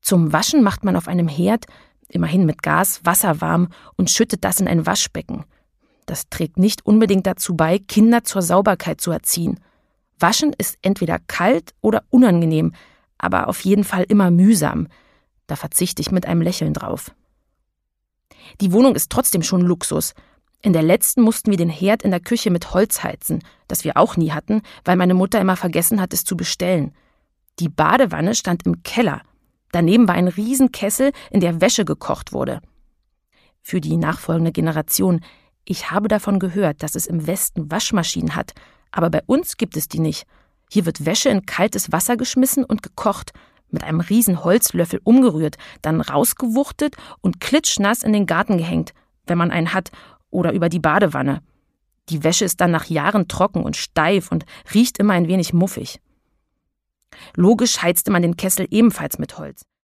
Zum Waschen macht man auf einem Herd, immerhin mit Gas, Wasser warm und schüttet das in ein Waschbecken. Das trägt nicht unbedingt dazu bei, Kinder zur Sauberkeit zu erziehen. Waschen ist entweder kalt oder unangenehm, aber auf jeden Fall immer mühsam. Da verzichte ich mit einem Lächeln drauf. Die Wohnung ist trotzdem schon Luxus. In der letzten mussten wir den Herd in der Küche mit Holz heizen, das wir auch nie hatten, weil meine Mutter immer vergessen hat, es zu bestellen. Die Badewanne stand im Keller. Daneben war ein Riesenkessel, in der Wäsche gekocht wurde. Für die nachfolgende Generation: Ich habe davon gehört, dass es im Westen Waschmaschinen hat, aber bei uns gibt es die nicht. Hier wird Wäsche in kaltes Wasser geschmissen und gekocht, mit einem riesen Holzlöffel umgerührt, dann rausgewuchtet und klitschnass in den Garten gehängt, wenn man einen hat, oder über die Badewanne. Die Wäsche ist dann nach Jahren trocken und steif und riecht immer ein wenig muffig. Logisch heizte man den Kessel ebenfalls mit Holz.